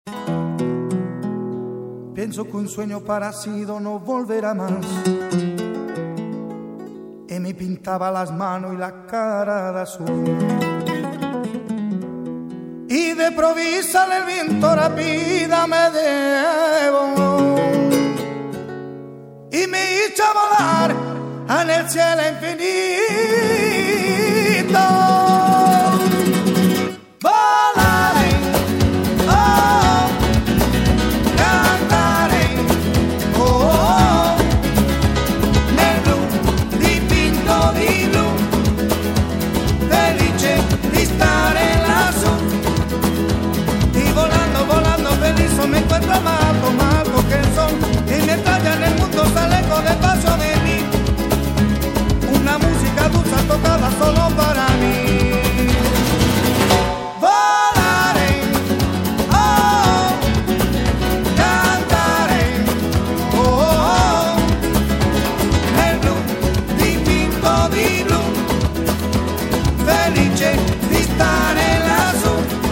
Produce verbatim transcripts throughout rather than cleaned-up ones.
Pienso que un sueño parecido no volverá más. Y me pintaba las manos y la cara de azul. Y de provisa el viento rápida me llevó y me hizo volar en el cielo infinito. Volaré, oh, cantaré, oh, oh, nel blu dipinto di blu, felice di stare lassù. Y volando, volando feliz me encuentro amado, amado que son. Y mientras ya en el mundo sale con el paso de mí, una música dulce tocada solo para mí. Volaré, oh, cantaré, oh, oh, nel blu dipinto di blu, felice di stare lassù.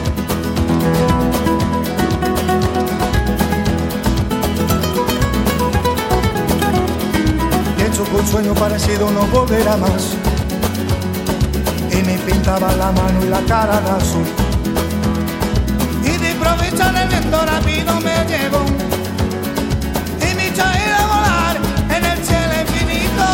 Un sueño parecido no volverá más. Y me pintaba la mano y la cara de azul. Y de improviso en el viento rápido me llevó y me echó a ir a volar en el cielo infinito.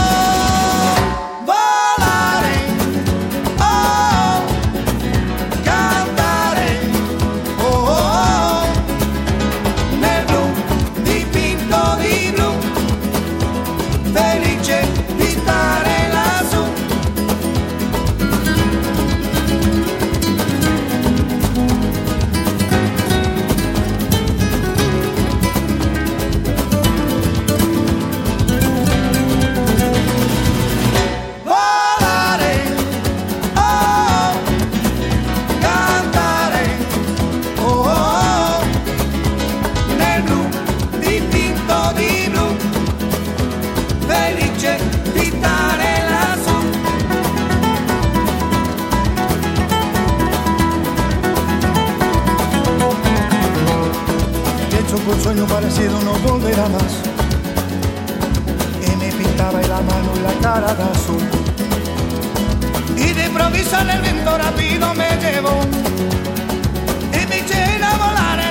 Volaré, oh, cantaré, oh, oh, nel blu dipinto di blu, felice di stare lassù. Volare, oh, cantare, oh, oh, nel blu dipinto di blu, felice di stare lassù. Pienso que un sueño parecido no volverá más. Y me pintaba la mano y la cara de azul. Y de improviso en el viento rápido me llevó y me eché a volar.